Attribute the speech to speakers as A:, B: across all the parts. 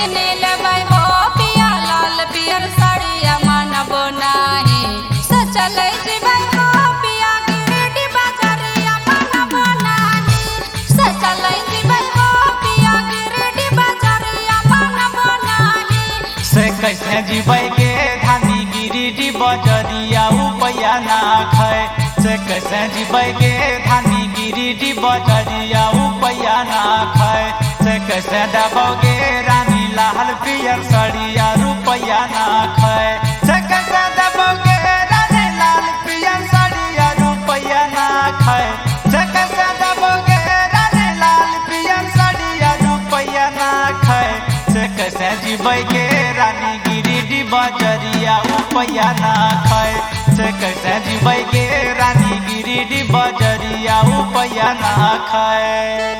A: किने लेबै हो पिया लाल पियर साड़िया मानब नाही सचलै जीबै हो पिया गिरडी बाजारिया मानब नाही सचलै जीबै हो पिया गिरडी बाजारिया मानब नाही
B: से कैसे जीबै के धानी गिरिडी बजरिया उपया ना खाए से कैसे जीबै के धानी गिरिडी बजरिया उपया ना खाए से कैसे दबोगे रानी लाल पियर सड़िया रुपया ना खाए से कैसे दबोगे रानी लाल पियर सड़िया रुपया ना खाए से कैसे दबोगे रानी लाल पियर सड़िया रुपया ना खाए से कैसे जीबै के रानी गिरिडी बजरिया उपया ना खाए से कैसे जीबै के रानी गिरिडी बजरिया उपया ना खाए।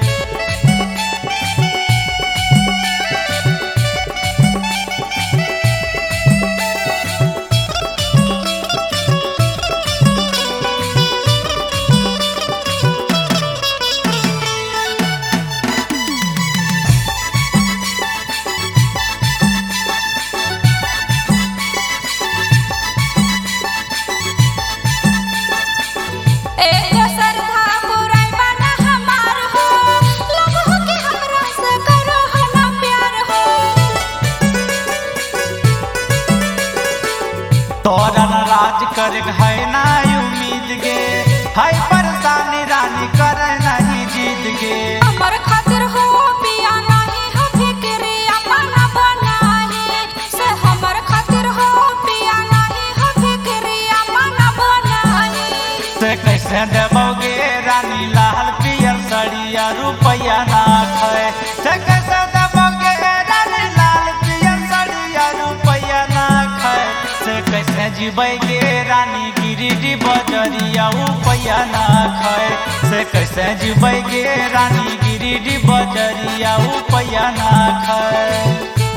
B: तोरा राज कर है ना उम्मीद गे है परेशानी रानी करे नहीं जीत गे
A: हमर खातिर हो पिया नहीं हो फिक्रिया मानब नाही से हमर खातिर हो पिया नहीं हो फिक्रिया मानब नाही
B: से कैसे देबोगे रानी लाल पियर सड़िया रुपया ना खाए से कैसे देबोगे रानी लाल पियर सड़िया रुपया ना खाए से कैसे जीबै के रानी गिरिडी बजरिया उपया ना खाए से कैसे जीबै के रानी गिरिडी बजरिया उपया ना खाए।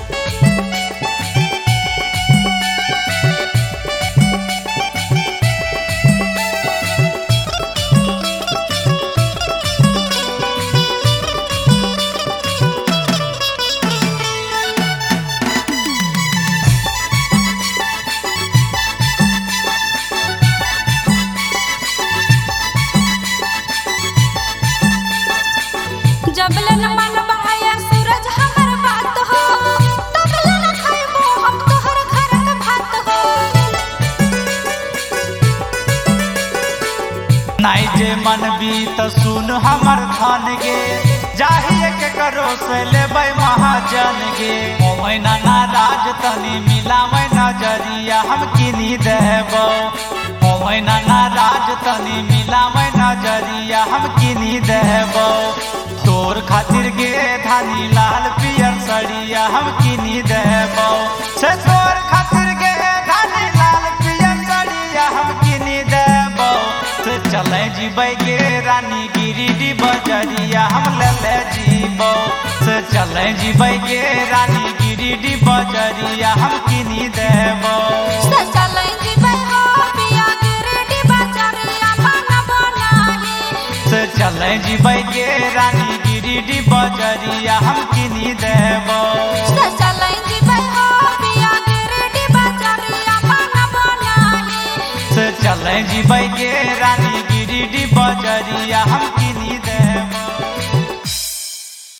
A: जबले न मानब है सूरज हमर बात हो तबले न खाइबो हम तोहर घर के भात हो
B: नहीं जे मन भी तो सुन हमर धन गे जाहिए के करो से लेबै महाजन गे ओ महीना ना राज तनी मिलाबै नजरिया हम किनी देबो ओ महीना ना राज तनी मिलाबै नजरिया हम किनी देबो तोर खातिर गे धानी लाल पियर सड़िया हम किनी देबो से तोर खातिर गे धानी लाल पियर सड़िया हम किनी देबो से चले जीबै गे रानी गिरिडी बजरिया हम ले जीबो से चले जीबै गे रानी गिरिडी बजरिया हम किनी देबो
A: से चलै जीबै हो पिया गिरडी बाजारिया मानब नाही
B: से चले जीबै गे रानी गिरिडी बजरिया हम किनी देबो
A: से चलै जीबै हो पिया गिरडी बाजारिया मानब नाही
B: से चले जीबै गे रानी गिरिडी बजरिया हम किनी